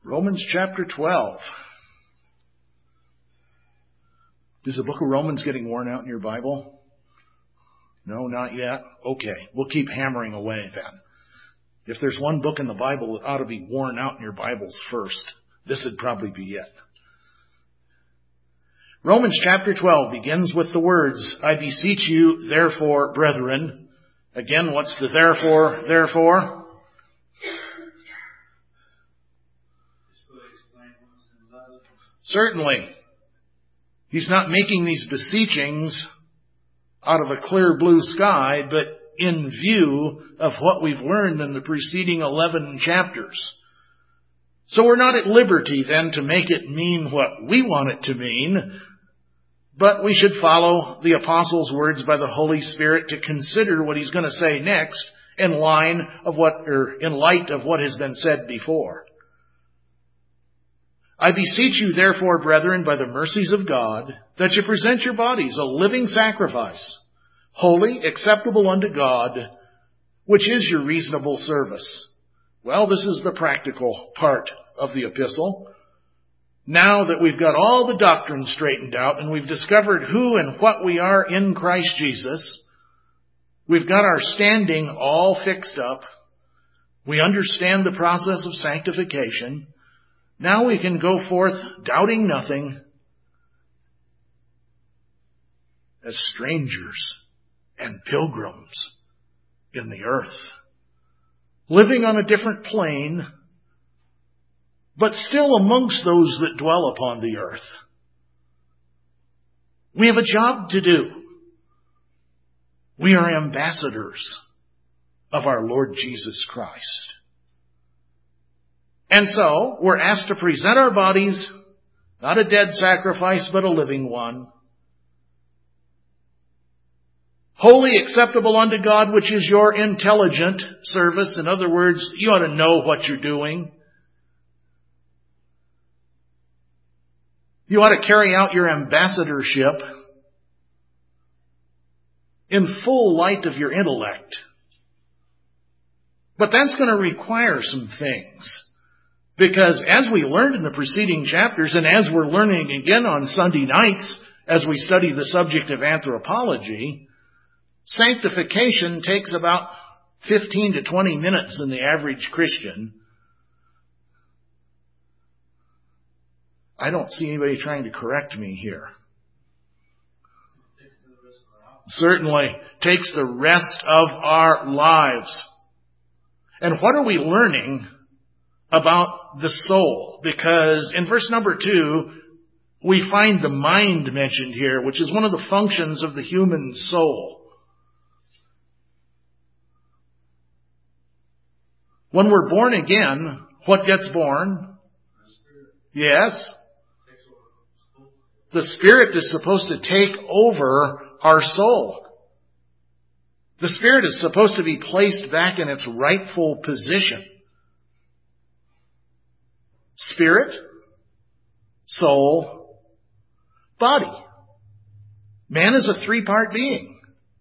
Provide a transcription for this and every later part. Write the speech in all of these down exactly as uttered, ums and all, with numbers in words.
Romans chapter twelve. Is the book of Romans getting worn out in your Bible? No, not yet? Okay, we'll keep hammering away then. If there's one book in the Bible that ought to be worn out in your Bibles first, this would probably be it. Romans chapter twelve begins with the words, I beseech you, therefore, brethren. Again, what's the therefore, therefore? Certainly. He's not making these beseechings out of a clear blue sky, but in view of what we've learned in the preceding eleven chapters. So we're not at liberty then to make it mean what we want it to mean, but we should follow the apostle's words by the Holy Spirit to consider what he's going to say next in line of what, or in light of what has been said before. I beseech you, therefore, brethren, by the mercies of God, that you present your bodies a living sacrifice, holy, acceptable unto God, which is your reasonable service. Well, this is the practical part of the epistle. Now that we've got all the doctrine straightened out and we've discovered who and what we are in Christ Jesus, we've got our standing all fixed up, we understand the process of sanctification. Now we can go forth doubting nothing as strangers and pilgrims in the earth, living on a different plane, but still amongst those that dwell upon the earth. We have a job to do. We are ambassadors of our Lord Jesus Christ. And so, we're asked to present our bodies, not a dead sacrifice, but a living one, holy, acceptable unto God, which is your intelligent service. In other words, you ought to know what you're doing. You ought to carry out your ambassadorship in full light of your intellect. But that's going to require some things. Because as we learned in the preceding chapters, and as we're learning again on Sunday nights, as we study the subject of anthropology, sanctification takes about fifteen to twenty minutes in the average Christian. I don't see anybody trying to correct me here. Certainly takes the rest of our lives. And what are we learning about the soul? Because in verse number two, we find the mind mentioned here, which is one of the functions of the human soul. When we're born again, what gets born? Yes. The Spirit is supposed to take over our soul. The Spirit is supposed to be placed back in its rightful position. Spirit, soul, body. Man is a three-part being.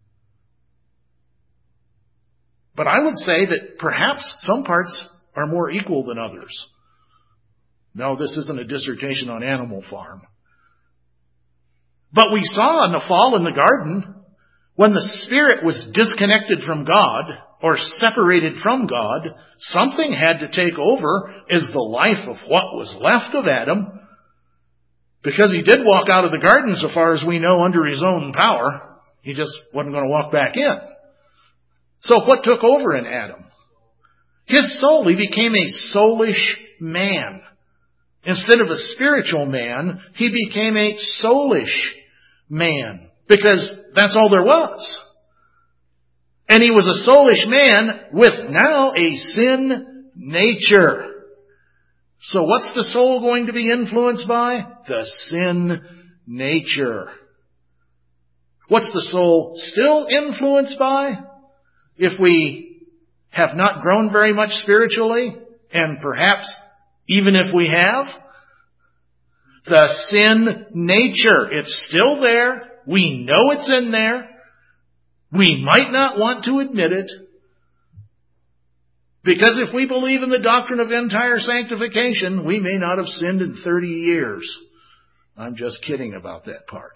But I would say that perhaps some parts are more equal than others. No, this isn't a dissertation on Animal Farm. But we saw in the fall in the garden, when the Spirit was disconnected from God, or separated from God, something had to take over as the life of what was left of Adam, because he did walk out of the garden, so far as we know, under his own power. He just wasn't going to walk back in. So what took over in Adam? His soul. He became a soulish man. Instead of a spiritual man, he became a soulish man, because that's all there was. And he was a soulish man with now a sin nature. So what's the soul going to be influenced by? The sin nature. What's the soul still influenced by? If we have not grown very much spiritually, and perhaps even if we have, the sin nature. It's still there. We know it's in there. We might not want to admit it. Because if we believe in the doctrine of entire sanctification, we may not have sinned in thirty years. I'm just kidding about that part.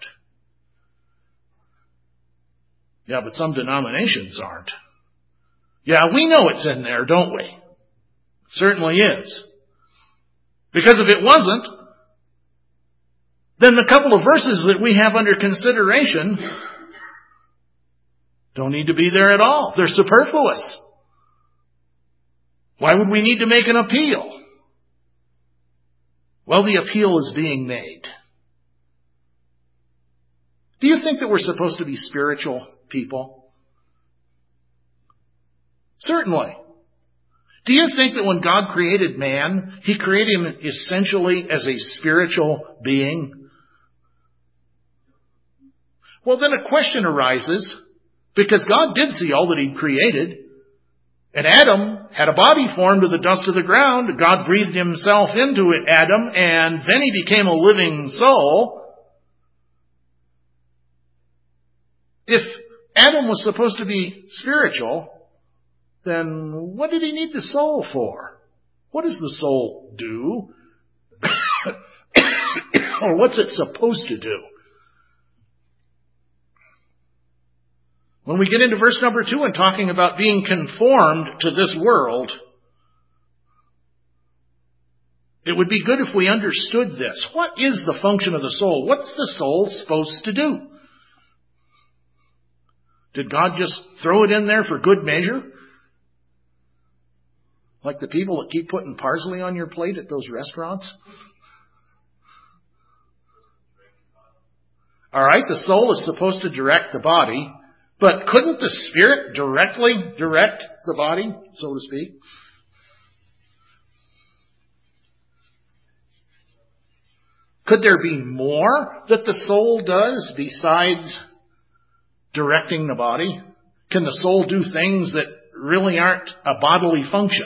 Yeah, but some denominations aren't. Yeah, we know it's in there, don't we? It certainly is. Because if it wasn't, then the couple of verses that we have under consideration don't need to be there at all. They're superfluous. Why would we need to make an appeal? Well, the appeal is being made. Do you think that we're supposed to be spiritual people? Certainly. Do you think that when God created man, He created him essentially as a spiritual being? Well, then a question arises, because God did see all that He created, and Adam had a body formed of the dust of the ground. God breathed Himself into it, Adam, and then he became a living soul. If Adam was supposed to be spiritual, then what did he need the soul for? What does the soul do? Or what's it supposed to do? When we get into verse number two and talking about being conformed to this world, it would be good if we understood this. What is the function of the soul? What's the soul supposed to do? Did God just throw it in there for good measure? Like the people that keep putting parsley on your plate at those restaurants? All right, the soul is supposed to direct the body, but couldn't the Spirit directly direct the body, so to speak? Could there be more that the soul does besides directing the body? Can the soul do things that really aren't a bodily function?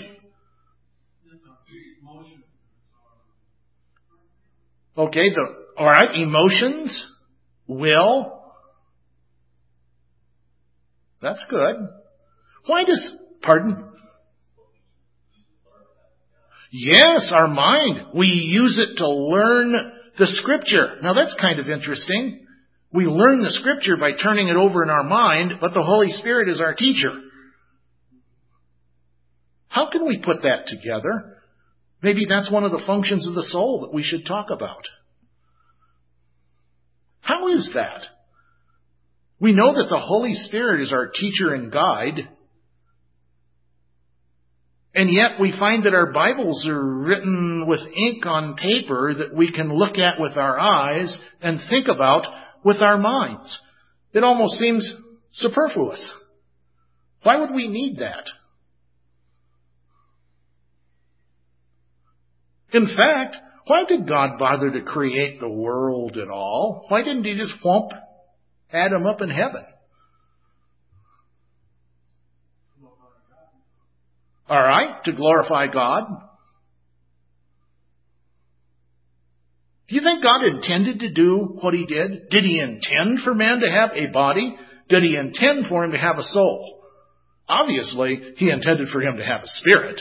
Okay, the, all right, emotions, will. That's good. Why does, pardon? Yes, our mind. We use it to learn the Scripture. Now that's kind of interesting. We learn the Scripture by turning it over in our mind, but the Holy Spirit is our teacher. How can we put that together? Maybe that's one of the functions of the soul that we should talk about. How is that? We know that the Holy Spirit is our teacher and guide, and yet we find that our Bibles are written with ink on paper that we can look at with our eyes and think about with our minds. It almost seems superfluous. Why would we need that? In fact, why did God bother to create the world at all? Why didn't He just whomp Adam up in heaven? All right, to glorify God. Do you think God intended to do what He did? Did He intend for man to have a body? Did He intend for him to have a soul? Obviously, He intended for him to have a spirit.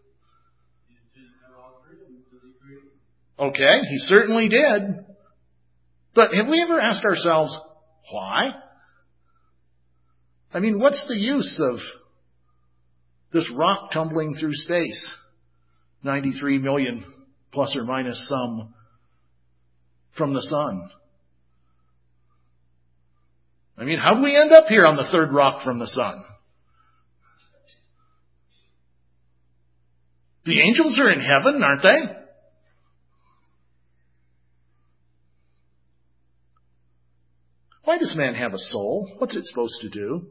Okay, He certainly did. But have we ever asked ourselves, why? I mean, what's the use of this rock tumbling through space? ninety-three million plus or minus some from the sun. I mean, how did we end up here on the third rock from the sun? The angels are in heaven, aren't they? Why does man have a soul? What's it supposed to do?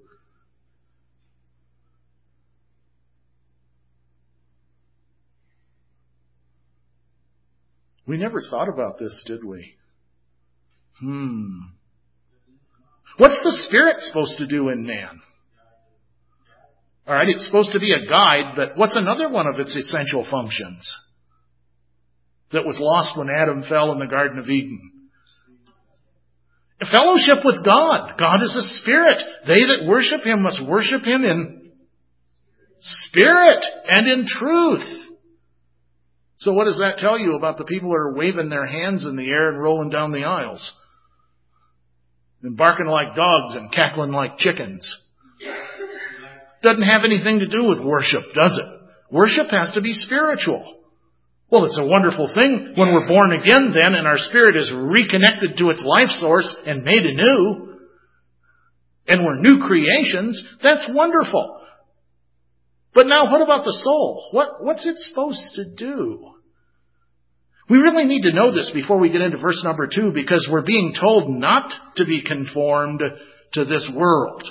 We never thought about this, did we? Hmm. What's the Spirit supposed to do in man? All right, it's supposed to be a guide, but what's another one of its essential functions that was lost when Adam fell in the Garden of Eden? Fellowship with God. God is a spirit. They that worship Him must worship Him in spirit and in truth. So what does that tell you about the people who are waving their hands in the air and rolling down the aisles? And barking like dogs and cackling like chickens? Doesn't have anything to do with worship, does it? Worship has to be spiritual. Well, it's a wonderful thing when we're born again then and our spirit is reconnected to its life source and made anew. And we're new creations. That's wonderful. But now what about the soul? What, what's it supposed to do? We really need to know this before we get into verse number two, because we're being told not to be conformed to this world.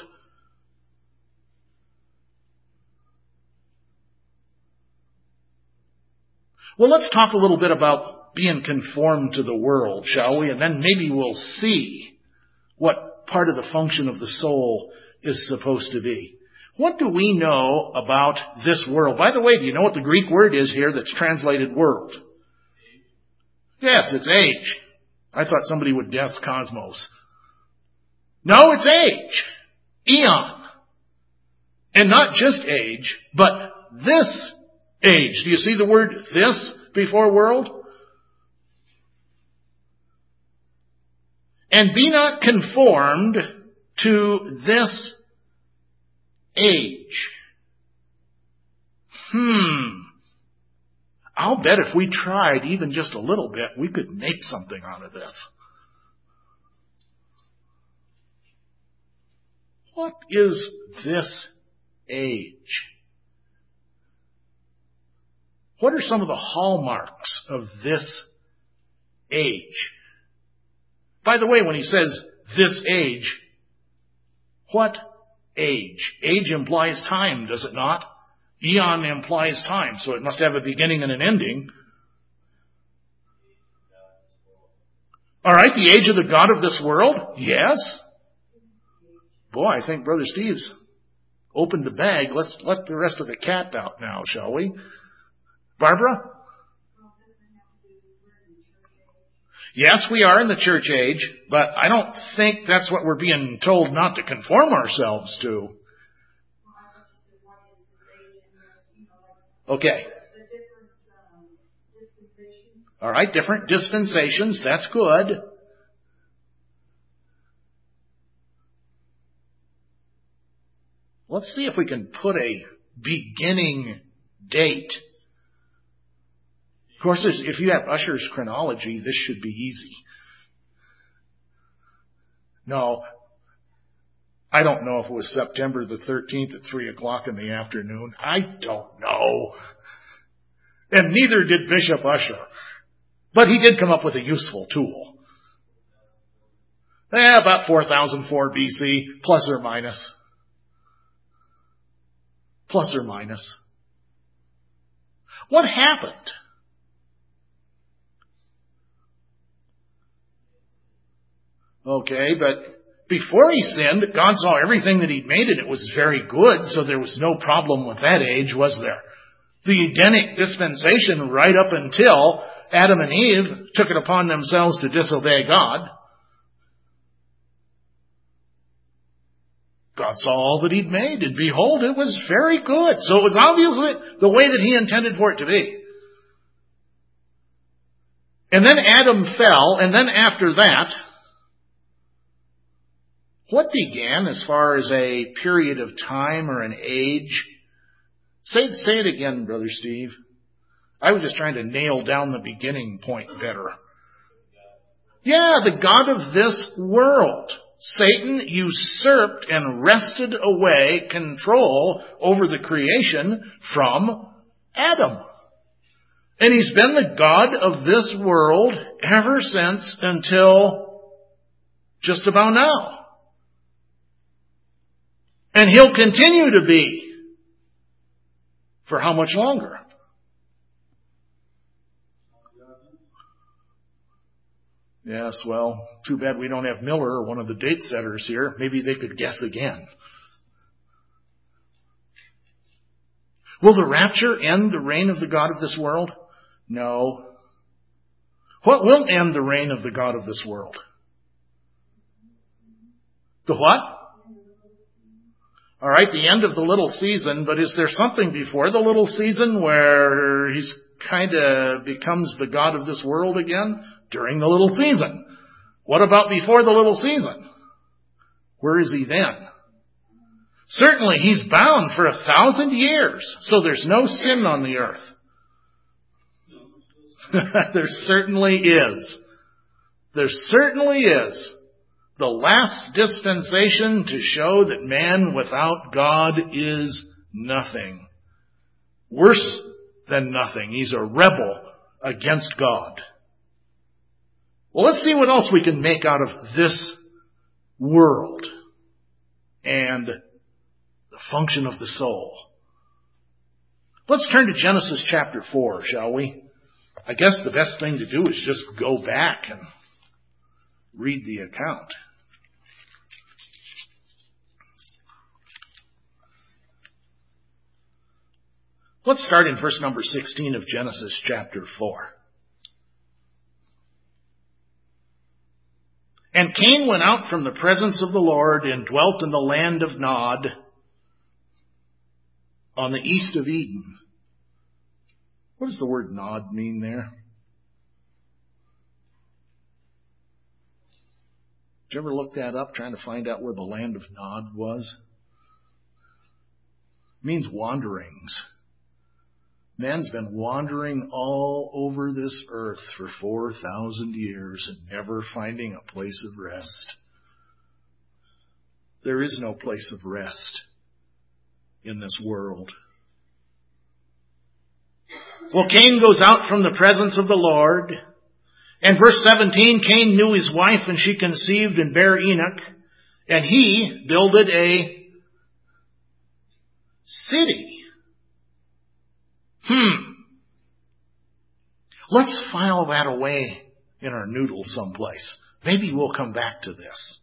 Well, let's talk a little bit about being conformed to the world, shall we? And then maybe we'll see what part of the function of the soul is supposed to be. What do we know about this world? By the way, do you know what the Greek word is here that's translated world? Yes, it's age. I thought somebody would guess cosmos. No, it's age. Eon. And not just age, but this age. Do you see the word this before world? And be not conformed to this age. Hmm. I'll bet if we tried even just a little bit, we could make something out of this. What is this age? What are some of the hallmarks of this age? By the way, when he says this age, what age? Age implies time, does it not? Eon implies time, so it must have a beginning and an ending. All right, the age of the God of this world? Yes. Boy, I think Brother Steve's opened the bag. Let's let the rest of the cat out now, shall we? Barbara? Yes, we are in the church age, but I don't think that's what we're being told not to conform ourselves to. Okay. All right, different dispensations. That's good. Let's see if we can put a beginning date. Of course, if you have Ussher's chronology, this should be easy. No, I don't know if it was September the thirteenth at three o'clock in the afternoon. I don't know. And neither did Bishop Ussher. But he did come up with a useful tool. Yeah, about four thousand four B C, plus or minus. Plus or minus. What happened? Okay, but before he sinned, God saw everything that he'd made and it was very good, so there was no problem with that age, was there? The Edenic dispensation right up until Adam and Eve took it upon themselves to disobey God. God saw all that he'd made, and behold, it was very good. So it was obviously the way that he intended for it to be. And then Adam fell, and then after that, what began as far as a period of time or an age? Say, say it again, Brother Steve. I was just trying to nail down the beginning point better. Yeah, the God of this world. Satan usurped and wrested away control over the creation from Adam. And he's been the God of this world ever since until just about now. And he'll continue to be. For how much longer? Yes, well, too bad we don't have Miller or one of the date setters here. Maybe they could guess again. Will the rapture end the reign of the God of this world? No. What will end the reign of the God of this world? The what? All right, the end of the little season, but is there something before the little season where he's kind of becomes the God of this world again? During the little season. What about before the little season? Where is he then? Certainly he's bound for a thousand years, so there's no sin on the earth. There certainly is. There certainly is. The last dispensation to show that man without God is nothing. Worse than nothing. He's a rebel against God. Well, let's see what else we can make out of this world and the function of the soul. Let's turn to Genesis chapter four, shall we? I guess the best thing to do is just go back and read the account. Let's start in verse number sixteen of Genesis chapter four. And Cain went out from the presence of the Lord and dwelt in the land of Nod on the east of Eden. What does the word Nod mean there? Did you ever look that up, trying to find out where the land of Nod was? It means wanderings. Man's been wandering all over this earth for four thousand years and never finding a place of rest. There is no place of rest in this world. Well, Cain goes out from the presence of the Lord. And verse seventeen, Cain knew his wife, and she conceived and bare Enoch. And he builded a city. Hmm. Let's file that away in our noodle someplace. Maybe we'll come back to this.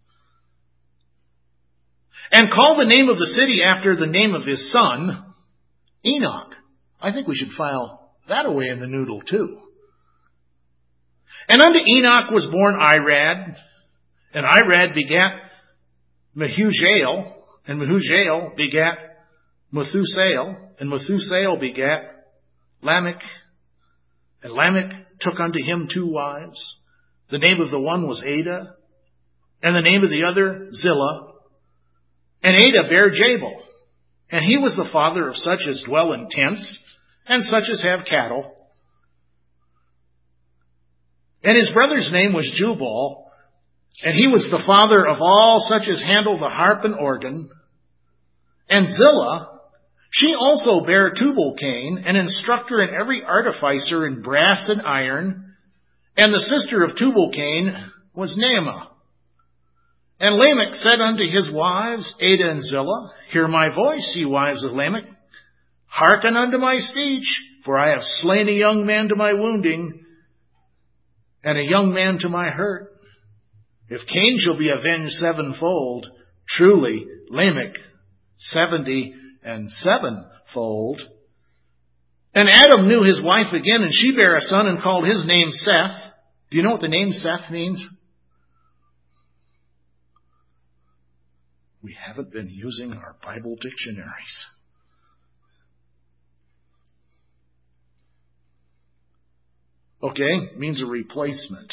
And call the name of the city after the name of his son, Enoch. I think we should file that away in the noodle too. And unto Enoch was born Irad, and Irad begat Mehujael, and Mehujael begat Methusael, and Methusael begat Lamech, and Lamech took unto him two wives. The name of the one was Ada, and the name of the other Zillah. And Ada bare Jabal, and he was the father of such as dwell in tents, and such as have cattle. And his brother's name was Jubal, and he was the father of all such as handle the harp and organ. And Zillah, she also bare Tubal-Cain, an instructor in every artificer in brass and iron. And the sister of Tubal-Cain was Naamah. And Lamech said unto his wives, Ada and Zillah, Hear my voice, ye wives of Lamech. Hearken unto my speech, for I have slain a young man to my wounding, and a young man to my hurt. If Cain shall be avenged sevenfold, truly Lamech seventy and sevenfold. And Adam knew his wife again, and she bare a son and called his name Seth. Do you know what the name Seth means? We haven't been using our Bible dictionaries. Okay, means a replacement.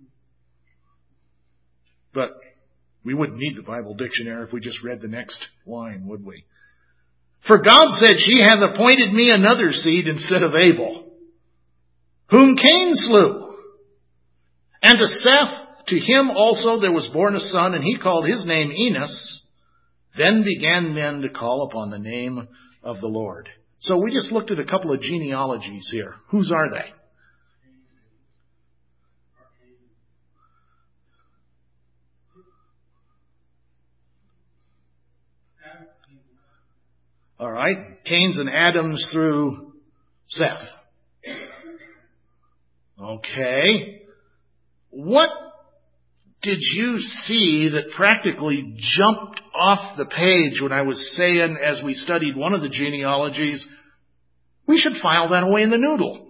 But we wouldn't need the Bible dictionary if we just read the next line, would we? For God said, She hath appointed me another seed instead of Abel, whom Cain slew. And to Seth, to him also there was born a son, and he called his name Enos. Then began men to call upon the name of the Lord. So we just looked at a couple of genealogies here. Whose are they? All right, Cain's and Adam's through Seth. Okay. What did you see that practically jumped off the page when I was saying, as we studied one of the genealogies, we should file that away in the noodle?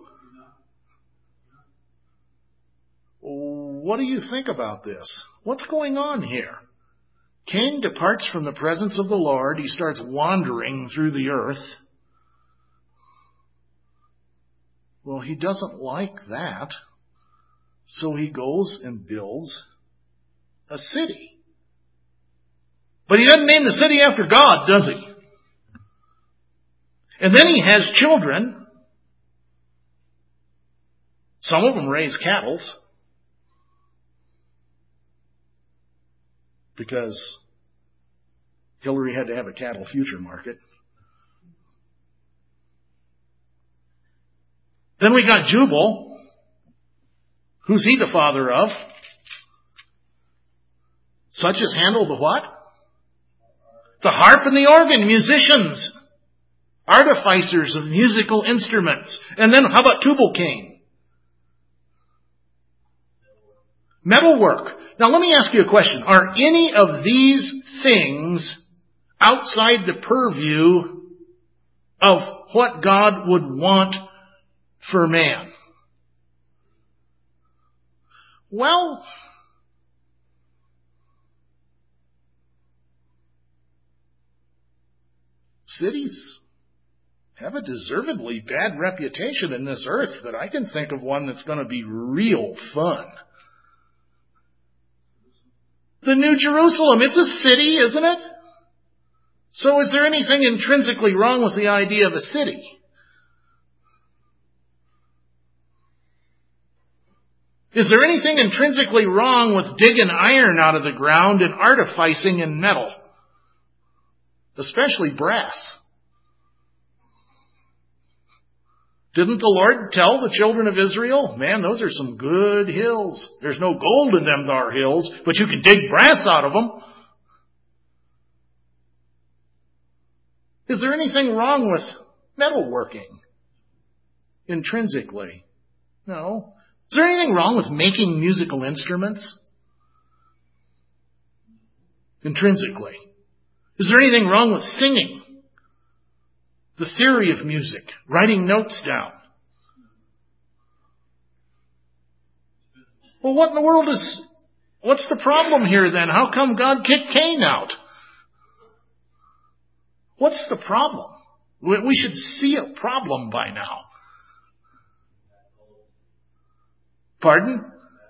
What do you think about this? What's going on here? Cain departs from the presence of the Lord. He starts wandering through the earth. Well, he doesn't like that. So he goes and builds a city. But he doesn't name the city after God, does he? And then he has children. Some of them raise cattle. Because Hillary had to have a cattle future market. Then we got Jubal. Who's he the father of? Such as handle the what? The harp and the organ, musicians, artificers of musical instruments. And then how about Tubal-Cain? Metalwork. Now let me ask you a question. Are any of these things outside the purview of what God would want for man? Well, cities have a deservedly bad reputation in this earth, but I can think of one that's going to be real fun. The New Jerusalem, it's a city, isn't it? So is there anything intrinsically wrong with the idea of a city? Is there anything intrinsically wrong with digging iron out of the ground and artificing in metal? Especially brass. Didn't the Lord tell the children of Israel, man, those are some good hills. There's no gold in them thar hills, but you can dig brass out of them. Is there anything wrong with metalworking? Intrinsically? No. Is there anything wrong with making musical instruments? Intrinsically. Is there anything wrong with singing? The theory of music, writing notes down. Well, what in the world is, what's the problem here then? How come God kicked Cain out? What's the problem? We should see a problem by now. Pardon?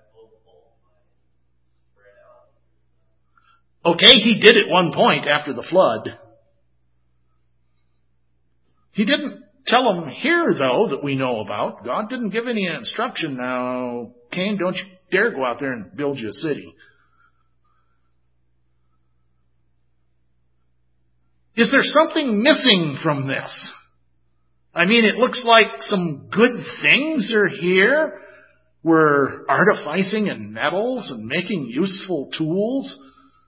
Okay, he did at one point after the flood. He didn't tell them here, though, that we know about. God didn't give any instruction. Now, Cain, don't you dare go out there and build you a city. Is there something missing from this? I mean, it looks like some good things are here. We're artificing in metals and making useful tools.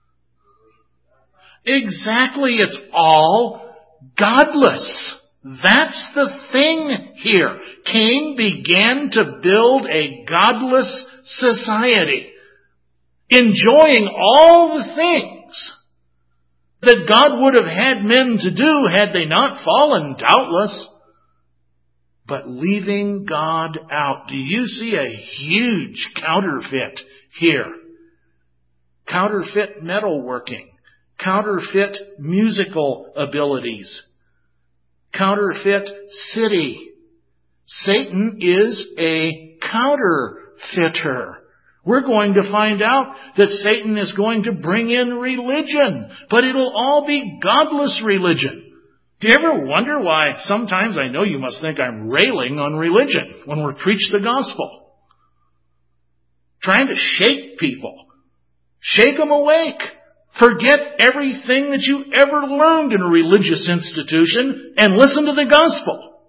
Exactly, it's all godless. That's the thing here. Cain began to build a godless society, enjoying all the things that God would have had men to do had they not fallen, doubtless, but leaving God out. Do you see a huge counterfeit here? Counterfeit metalworking, counterfeit musical abilities, counterfeit city. Satan is a counterfeiter. We're going to find out that Satan is going to bring in religion, but it'll all be godless religion. Do you ever wonder why sometimes, I know you must think I'm railing on religion when we preach the gospel? Trying to shake people. Shake them awake. Forget everything that you ever learned in a religious institution and listen to the gospel.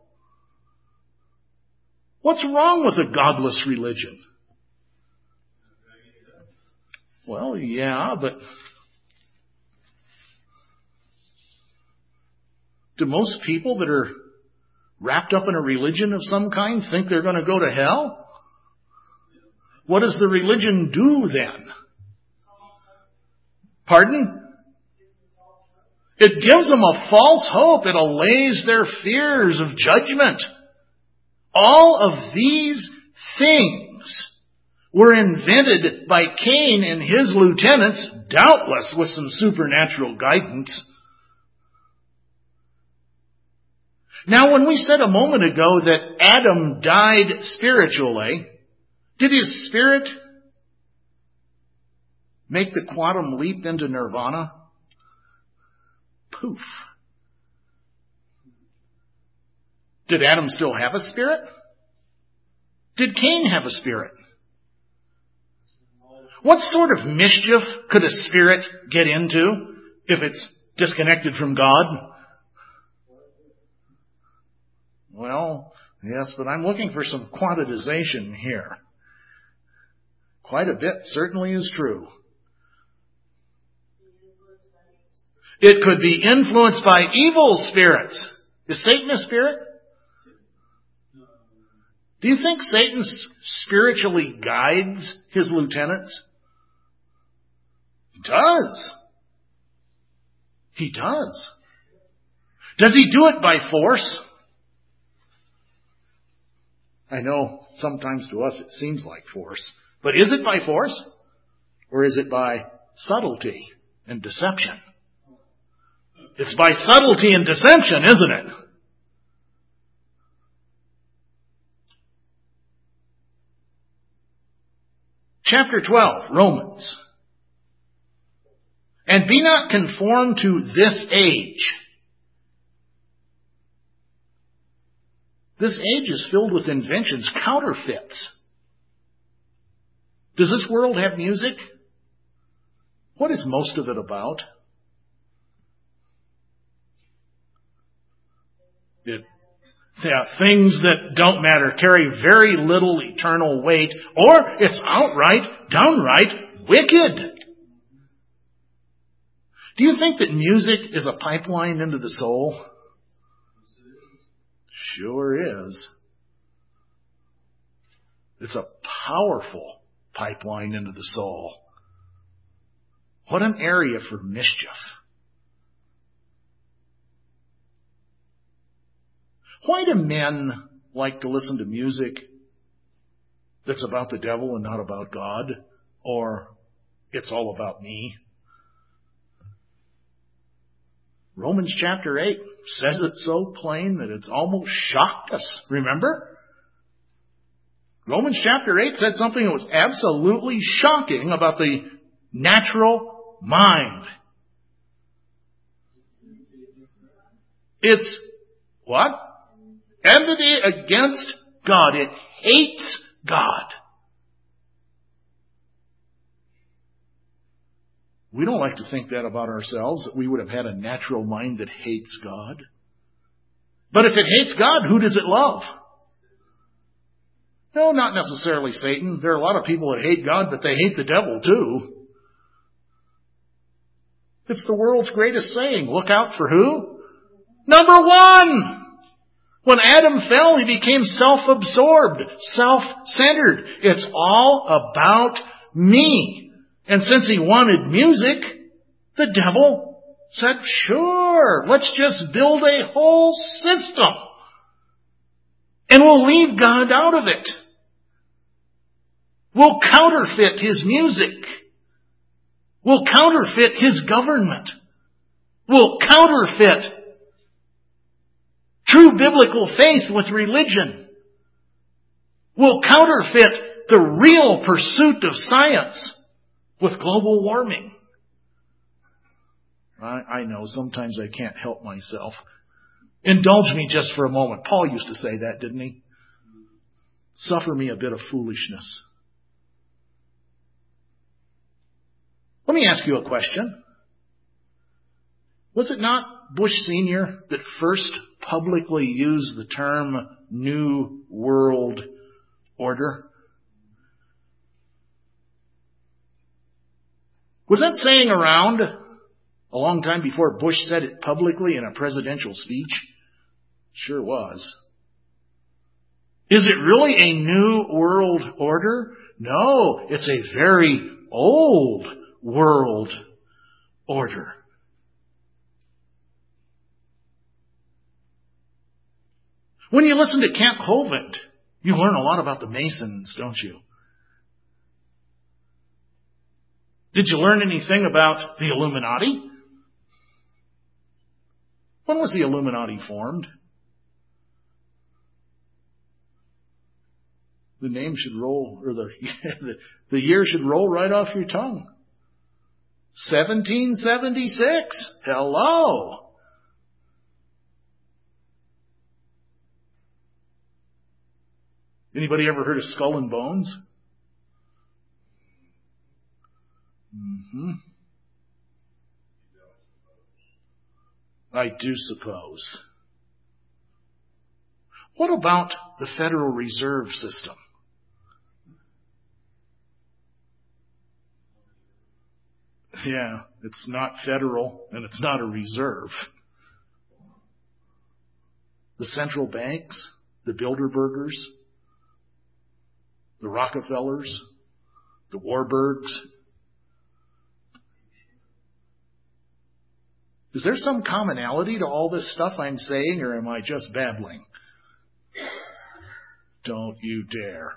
What's wrong with a godless religion? Well, yeah, but do most people that are wrapped up in a religion of some kind think they're going to go to hell? What does the religion do then? Pardon? It gives them a false hope. It allays their fears of judgment. All of these things were invented by Cain and his lieutenants doubtless with some supernatural guidance. Now, when we said a moment ago that Adam died spiritually, did his spirit make the quantum leap into nirvana? Poof. Did Adam still have a spirit? Did Cain have a spirit? What sort of mischief could a spirit get into if it's disconnected from God? Well, yes, but I'm looking for some quantization here. Quite a bit certainly is true. It could be influenced by evil spirits. Is Satan a spirit? Do you think Satan spiritually guides his lieutenants? He does. He does. Does he do it by force? I know sometimes to us it seems like force. But is it by force? Or is it by subtlety and deception? It's by subtlety and deception, isn't it? Chapter twelve, Romans. And be not conformed to this age. This age is filled with inventions, counterfeits. Does this world have music? What is most of it about? It, yeah, things that don't matter, carry very little eternal weight, or it's outright, downright wicked. Do you think that music is a pipeline into the soul? Sure is. It's a powerful pipeline into the soul. What an area for mischief. Why do men like to listen to music that's about the devil and not about God? Or it's all about me? Romans chapter eight says it so plain that it's almost shocked us. Remember? Romans chapter eight said something that was absolutely shocking about the natural mind. It's what? Enmity against God. It hates God. We don't like to think that about ourselves, that we would have had a natural mind that hates God. But if it hates God, who does it love? No, not necessarily Satan. There are a lot of people that hate God, but they hate the devil too. It's the world's greatest saying. Look out for who? Number one! When Adam fell, he became self-absorbed, self-centered. It's all about me. And since he wanted music, the devil said, sure, let's just build a whole system. And we'll leave God out of it. We'll counterfeit his music. We'll counterfeit his government. We'll counterfeit true biblical faith with religion. We'll counterfeit the real pursuit of science with global warming. I, I know, sometimes I can't help myself. Indulge me just for a moment. Paul used to say that, didn't he? Suffer me a bit of foolishness. Let me ask you a question. Was it not Bush Senior that first publicly used the term New World Order? Was that saying around a long time before Bush said it publicly in a presidential speech? Sure was. Is it really a new world order? No, it's a very old world order. When you listen to Kent Hovind, you learn a lot about the Masons, don't you? Did you learn anything about the Illuminati? When was the Illuminati formed? The name should roll, or the, the, the year should roll right off your tongue. seventeen seventy-six. Hello. Anybody ever heard of Skull and Bones? Mm-hmm. I do suppose. What about the Federal Reserve System? Yeah, it's not federal and it's not a reserve. The central banks, the Bilderbergers, the Rockefellers, the Warburgs. Is there some commonality to all this stuff I'm saying, or am I just babbling? Don't you dare.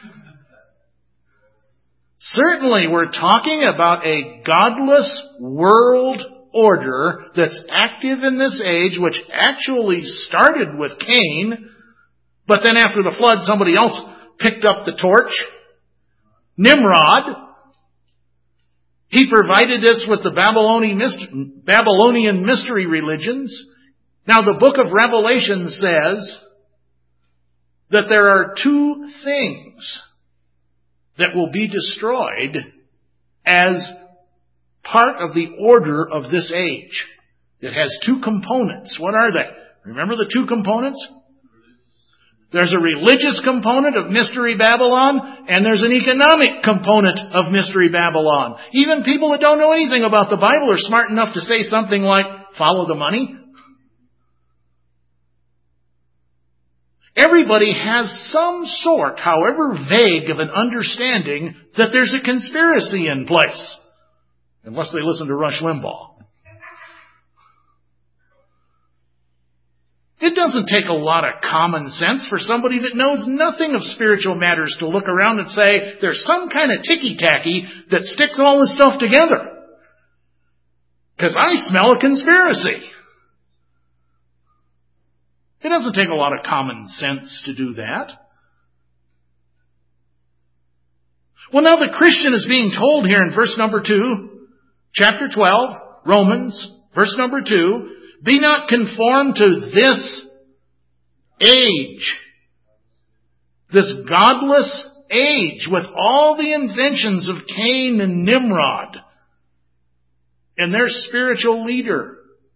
Certainly, we're talking about a godless world order that's active in this age, which actually started with Cain, but then after the flood, somebody else picked up the torch. Nimrod. He provided us with the Babylonian mystery religions. Now, the book of Revelation says that there are two things that will be destroyed as part of the order of this age. It has two components. What are they? Remember the two components? There's a religious component of Mystery Babylon, and there's an economic component of Mystery Babylon. Even people that don't know anything about the Bible are smart enough to say something like, follow the money. Everybody has some sort, however vague, of an understanding that there's a conspiracy in place. Unless they listen to Rush Limbaugh. It doesn't take a lot of common sense for somebody that knows nothing of spiritual matters to look around and say, there's some kind of ticky-tacky that sticks all this stuff together. Because I smell a conspiracy. It doesn't take a lot of common sense to do that. Well, now the Christian is being told here in verse number two, chapter twelve, Romans, verse number two, be not conformed to this age, this godless age with all the inventions of Cain and Nimrod and their spiritual leader.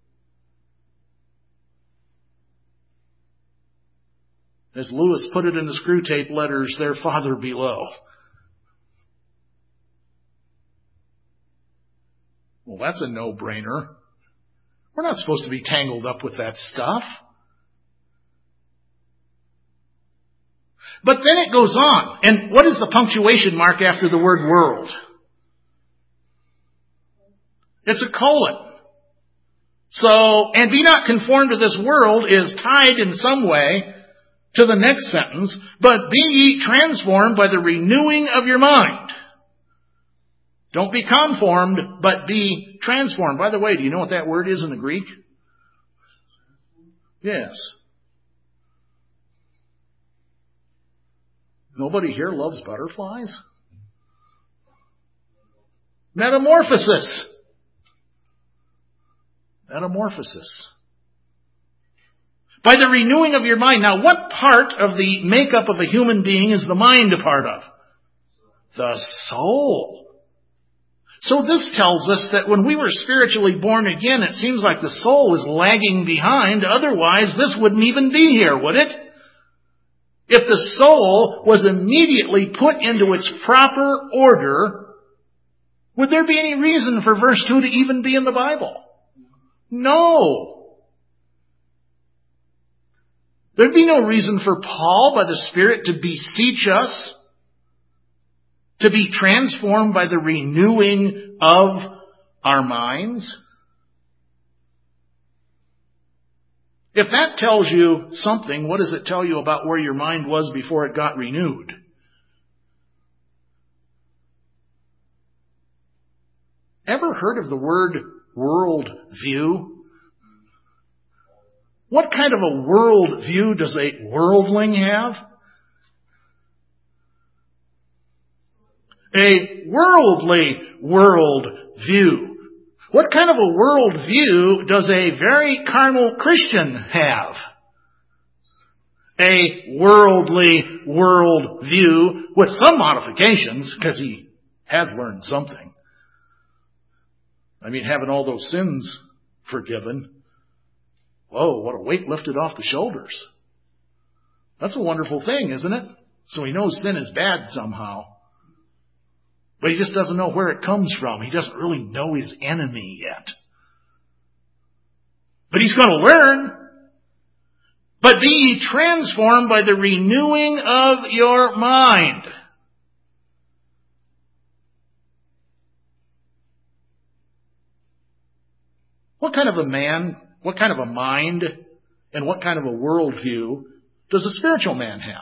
As Lewis put it in the Screw Tape Letters, their father below. Well, that's a no-brainer. We're not supposed to be tangled up with that stuff. But then it goes on. And what is the punctuation mark after the word world? It's a colon. So, and be not conformed to this world is tied in some way to the next sentence, but be ye transformed by the renewing of your mind. Don't be conformed, but be transformed. By the way, do you know what that word is in the Greek? Yes. Nobody here loves butterflies? Metamorphosis. Metamorphosis. By the renewing of your mind. Now, what part of the makeup of a human being is the mind a part of? The soul. So this tells us that when we were spiritually born again, it seems like the soul is lagging behind. Otherwise, this wouldn't even be here, would it? If the soul was immediately put into its proper order, would there be any reason for verse two to even be in the Bible? No. There'd be no reason for Paul, by the Spirit, to beseech us to be transformed by the renewing of our minds. If that tells you something, what does it tell you about where your mind was before it got renewed? Ever heard of the word world view? What kind of a world view does a worldling have? A worldly world view. What kind of a world view does a very carnal Christian have? A worldly world view with some modifications, because he has learned something. I mean, having all those sins forgiven. Whoa, what a weight lifted off the shoulders. That's a wonderful thing, isn't it? So he knows sin is bad somehow. But he just doesn't know where it comes from. He doesn't really know his enemy yet. But he's going to learn. But be ye transformed by the renewing of your mind. What kind of a man, what kind of a mind, and what kind of a worldview does a spiritual man have?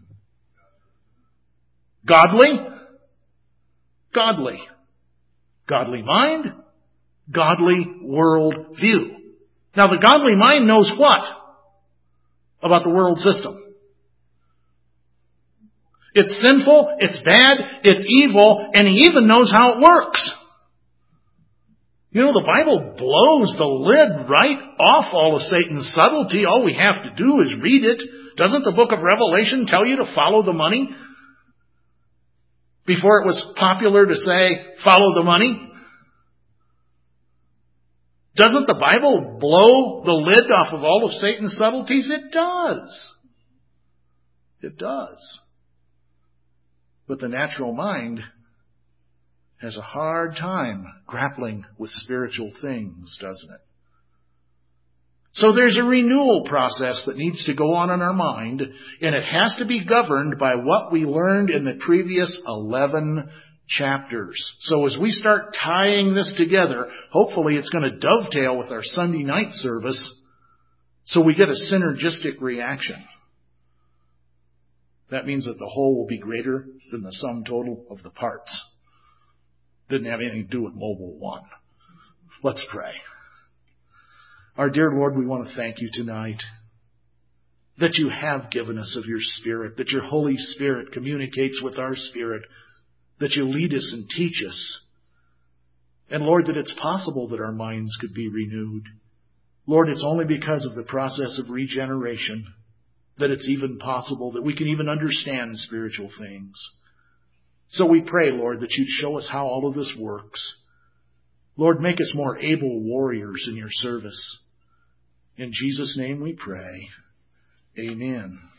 Godly? Godly. Godly mind, godly worldview. Now the godly mind knows what about the world system? It's sinful, it's bad, it's evil, and he even knows how it works. You know, the Bible blows the lid right off all of Satan's subtlety. All we have to do is read it. Doesn't the book of Revelation tell you to follow the money? Before it was popular to say, follow the money. Doesn't the Bible blow the lid off of all of Satan's subtleties? It does. It does. But the natural mind has a hard time grappling with spiritual things, doesn't it? So there's a renewal process that needs to go on in our mind, and it has to be governed by what we learned in the previous eleven chapters. So as we start tying this together, hopefully it's going to dovetail with our Sunday night service, so we get a synergistic reaction. That means that the whole will be greater than the sum total of the parts. Didn't have anything to do with Mobile One. Let's pray. Our dear Lord, we want to thank you tonight that you have given us of your Spirit, that your Holy Spirit communicates with our spirit, that you lead us and teach us. And Lord, that it's possible that our minds could be renewed. Lord, it's only because of the process of regeneration that it's even possible that we can even understand spiritual things. So we pray, Lord, that you'd show us how all of this works. Lord, make us more able warriors in your service. In Jesus' name we pray. Amen.